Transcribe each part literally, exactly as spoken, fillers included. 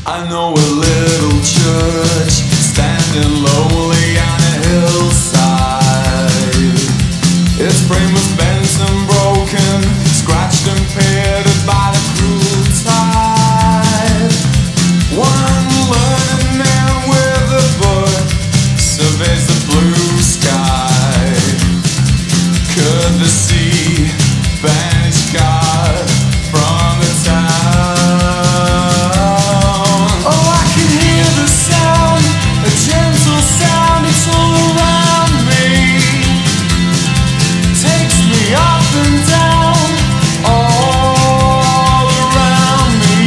I know a little church standing lonely on a hillside. Its frame was bent and broken, scratched and pitted by the cruel tide. One learned man with a book surveys the blue sky. Could the sea banish God from the town? Oh, I can hear the sound, a gentle sound, it's all around me. Takes me up and down, all around me.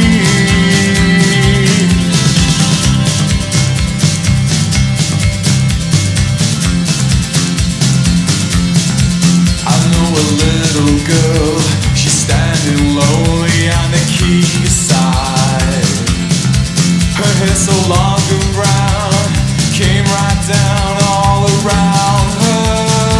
I know a little girl, she's standing lonely on the quayside. Her hair so long and brown came right down all around her.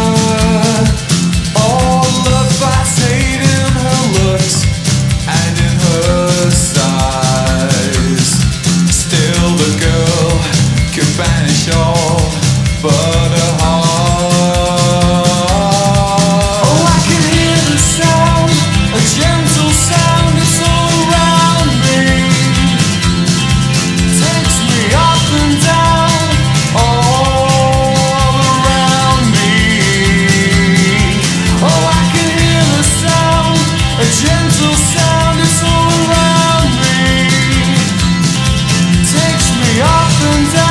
All love finds hate in her looks and in her sighs. Still the girl could banish all but her heart. Oh, I can hear the sound, a gentle sound, it's all around me. Takes me up and down, all around me. Oh, I can hear the sound, a gentle sound, it's all around me. Takes me up and down.